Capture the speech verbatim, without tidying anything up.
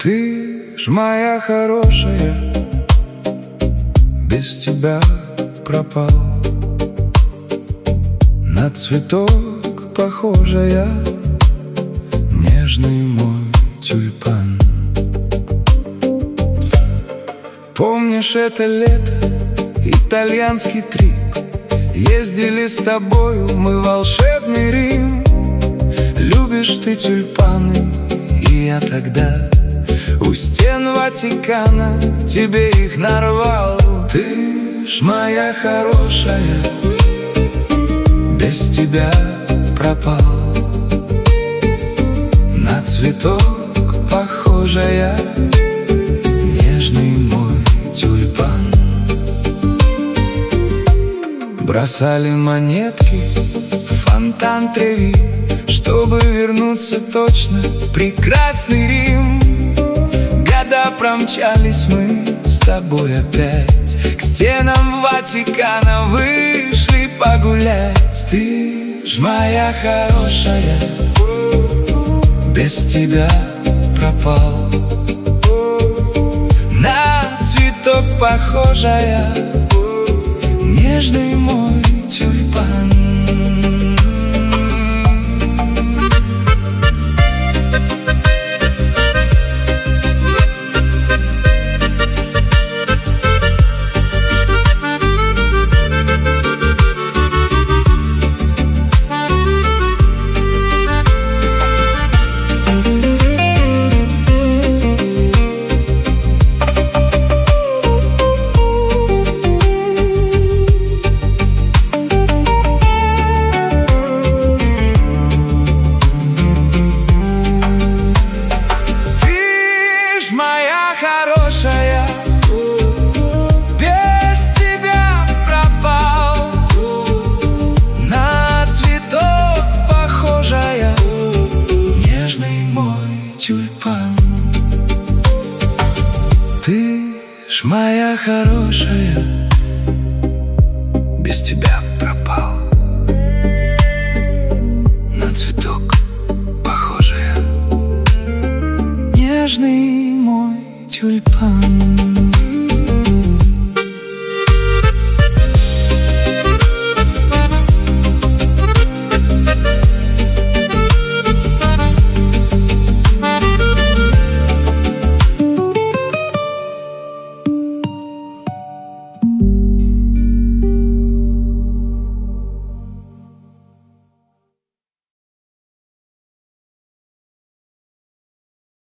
Ты ж моя хорошая, без тебя пропал. На цветок похожая, нежный мой тюльпан. Помнишь это лето, итальянский трип? Ездили с тобою мы в волшебный Рим. Любишь ты тюльпаны, и я тогда у стен Ватикана тебе их нарвал. Ты ж моя хорошая, без тебя пропал. На цветок похожая, нежный мой тюльпан. Бросали монетки в фонтан Треви, чтобы вернуться точно в прекрасный Рим. Года промчались мы с тобой опять, к стенам Ватикана вышли погулять. Ты ж моя хорошая, без тебя пропал. На цветок похожая, нежный мой тюльпан. Моя хорошая, без тебя пропал. На цветок похожая, нежный мой тюльпан. Ты ж моя хорошая, без тебя пропал. На цветок похожая, нежный мой тюльпан.